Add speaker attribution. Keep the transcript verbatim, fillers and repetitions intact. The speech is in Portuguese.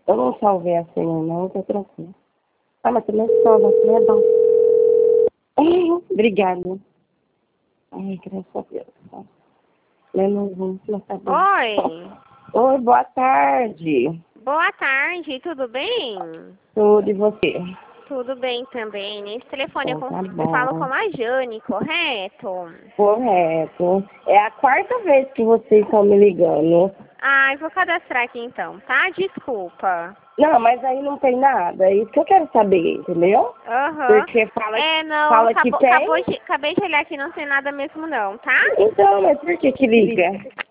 Speaker 1: Eu não salvei a senha, não, tô tranquilo. Ah, mas também salva, assim é bom. Obrigada. Ai, graças a Deus. Tá. Menos um, não tá bom.
Speaker 2: Oi.
Speaker 1: Oi, boa tarde.
Speaker 2: Boa tarde, tudo bem?
Speaker 1: Tudo e você?
Speaker 2: Tudo bem também. Nesse telefone eu,
Speaker 1: Então tá
Speaker 2: eu falo com
Speaker 1: bom.
Speaker 2: a Jane, correto?
Speaker 1: Correto. É a quarta vez que vocês estão me ligando.
Speaker 2: Ai, vou cadastrar aqui então, tá? Desculpa.
Speaker 1: Não, mas aí não tem nada. É isso que eu quero saber, entendeu?
Speaker 2: Aham.
Speaker 1: Porque fala,
Speaker 2: É, não,
Speaker 1: fala que
Speaker 2: acabou,
Speaker 1: tem.
Speaker 2: acabou de, acabei de olhar aqui, não tem nada mesmo não, tá?
Speaker 1: Então, mas por que que liga?